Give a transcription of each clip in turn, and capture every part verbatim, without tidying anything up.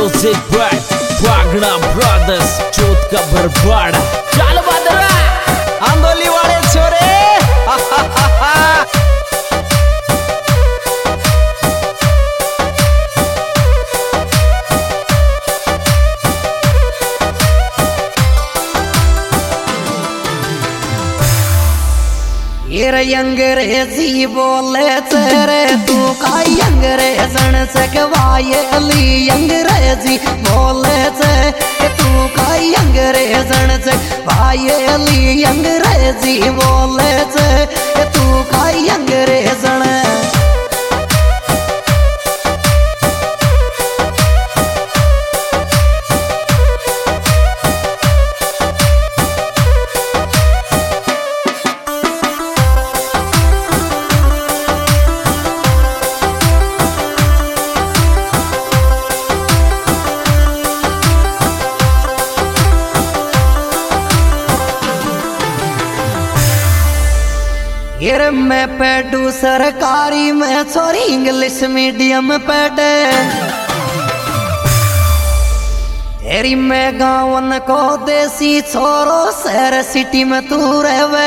Music by भागना brothers चोट का बरबाड़ा। चल बदरा आंदोली वाले छोरे हा हा हा हा। ये अंग्रेजी बोले तेरे तू का अंग्रेजन से गवाए अली अंग्रेजी बोले थे तू का अंग्रेजन से भाई अली अंग्रेजी बोले थे तू का अंग्रेजन। ये मैं पढ़ू सरकारी में छोरी इंग्लिश मीडियम पढ़े तेरी मैं गाँवन को देसी छोरो शहर सिटी में तू रहवे।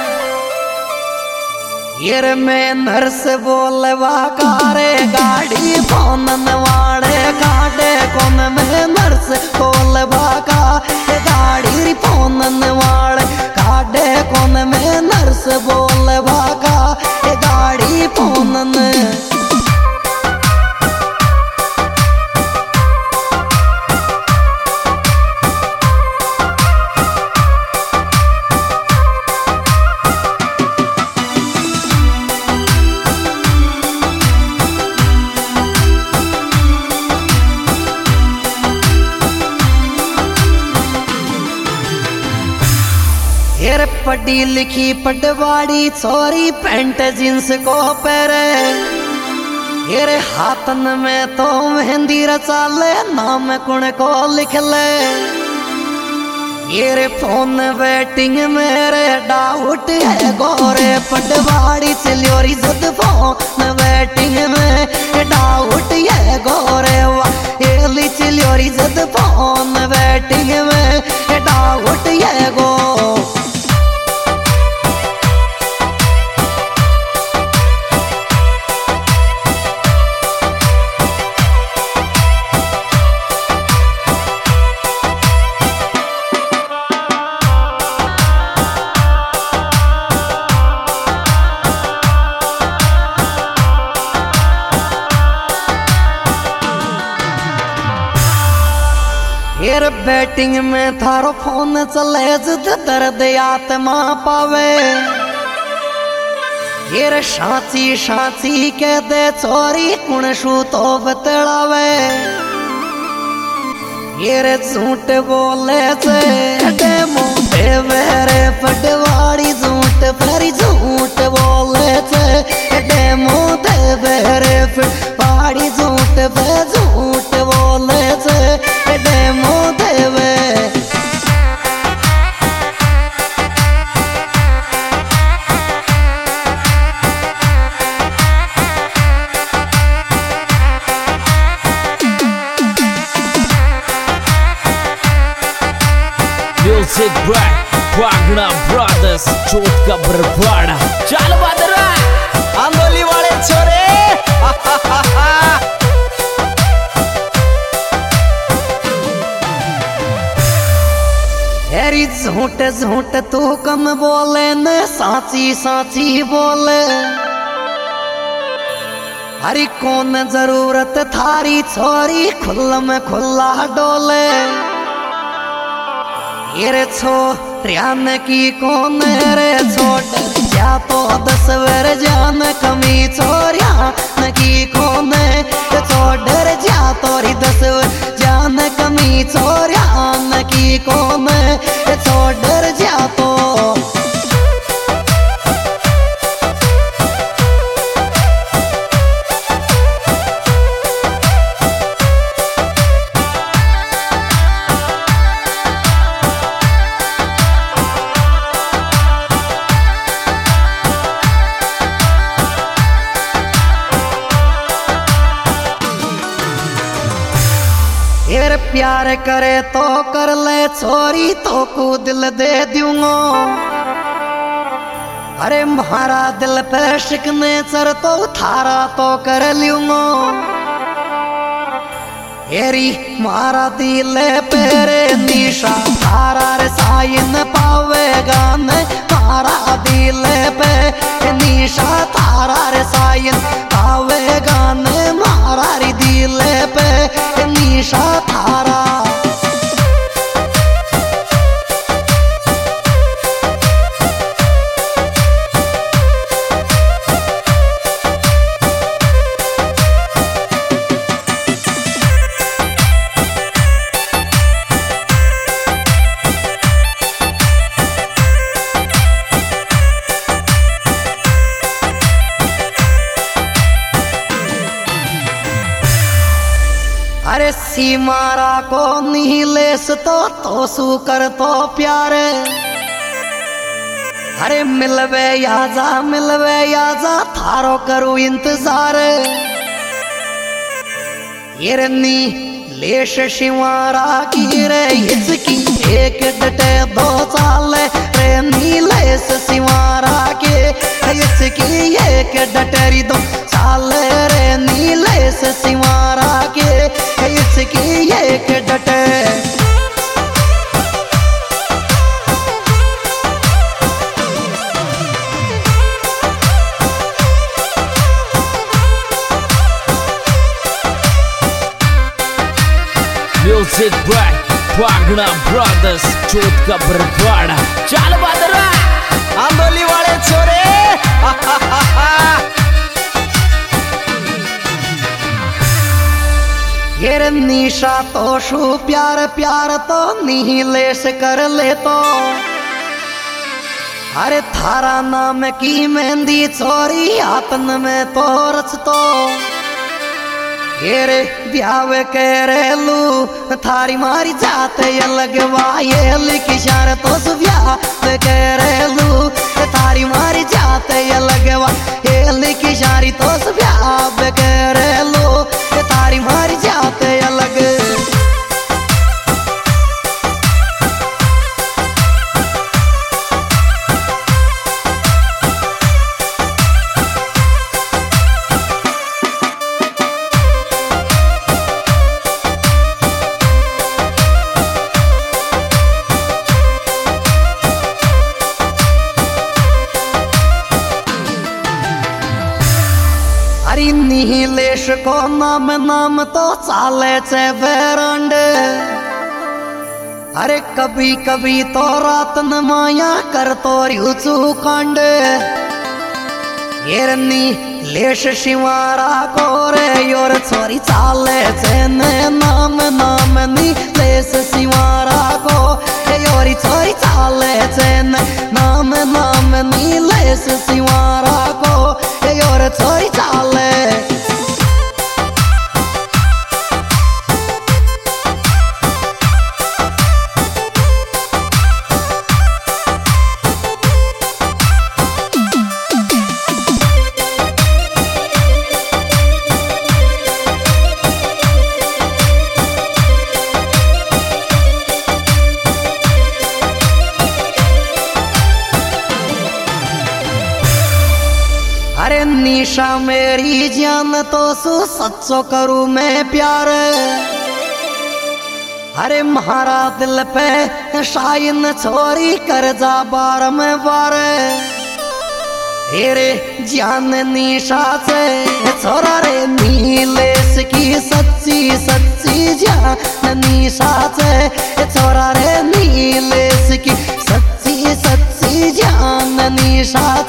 ये मैं नर्स बोलवा कारे गाड़ी फोन वाड़े काटे कौन में नर्स बोलवा का गाड़ी फोन वाड़े काटे कौन में नर्स बोलवा का गाड़ी फोन। ये पढ़ी लिखी पटवाड़ी छोरी पैंट जींस को पहरे ये हाथन में तो मेहंदी रचा ले नाम कुण को लिख ले। ये फोन वेटिंग मेरे डाउट है गोरे पटवाड़ी चलियोरी जद फोन वेटिंग में डाउट है गोरे वाह ये चलियोरी जद फोन वेटिंग में डाउट है गो। ये बैटिंग में थारो फोन चले जिद दर्द आत्मा पावे ये शाची शाची के दे चोरी कुण शू तो बतलावे। ये झूठ बोले से डेमो देवरे पटवाड़ी झूठ भरी झूठ बोले से डेमो देवरे पटवाड़ी झूठ भरी झूठ बोले से डेमो देवे। म्यूजिक बाय भागना ब्रदर्स चोट का बरबाड़ा। चल बदरा आंदोली वाले छोरे हा हा हा हा। हेरी झूठ झूठ तू कम बोले न साची साची बोले हरी कौन जरूरत थारी छोरी खुल्लम खुल्ला डोले। ये छो रियान की कौन रे छोड़ जा तो दस वर जान कमी छोरिया की कौन छोड़ जा तोरी दस वर जान कमी छोरिया की कौन छोड़ जा तो। प्यार करे तो कर ले छोरी तो को दिल दे दूंगा। अरे मारा दिल पे शिकने चर तो थारा तो कर लूंगा। एरी मारा दिल पेरे निशा थारा रे साइन पावेगा न। मारा दिल पे निशा थारा रे साइन पावेगा न। मारा रे दिल पे निशा थारा। अरे सीमारा को नहीं लेस तो तो सू कर तो प्यार। अरे मिलवे याजा मिलवे याजा थारो करू इंतजार। ये नी लेश शिवारा की रे इसकी एक डटे दो साल रे नी लेस शिवारा के इसकी एक डटरी दो साल रे नी लेस शिवारा के इसकी एक डटे। म्यूजिक बाय पागड़ा ब्रदर्स चोट का बरवाड़ा। चल बदरा आंदोली वाले छोरे। ये निशा तो शू प्यार प्यार तो नहीं लेस कर ले तो। अरे थारा नाम की मेहंदी छोरी आतन में तो रच तो। ये रे ब्यावे करेलू थारी मारी जाते अलग वाये लिखी शार तो सुब्या करेलू थारी मारी जाते अलग वाये लिखी शारी तो सुब्या करेलू थारी मारी जाते अलग। नीलेश को नाम नाम तो चाले चे बेरंड। अरे कभी कभी तो रात न माया कर तो रिचू कांड। ये नीलेश शिवारा को रे योर छोरी चाले चे नाम नाम नीलेश शिवारा को योरी छोरी चाले चे नाम नाम नीलेश शिवारा को योर छोरी चाले। अरे निशा मेरी जान तो सु सच्चो करूं मैं प्यार। अरे मारा दिल पे शाइन छोरी कर जा बार में बार। रे जान निशा से छोरा रे नीलेश की सच्ची सच्ची जान निशा से छोरा रे नीलेश की सच्ची सच्ची जान निशा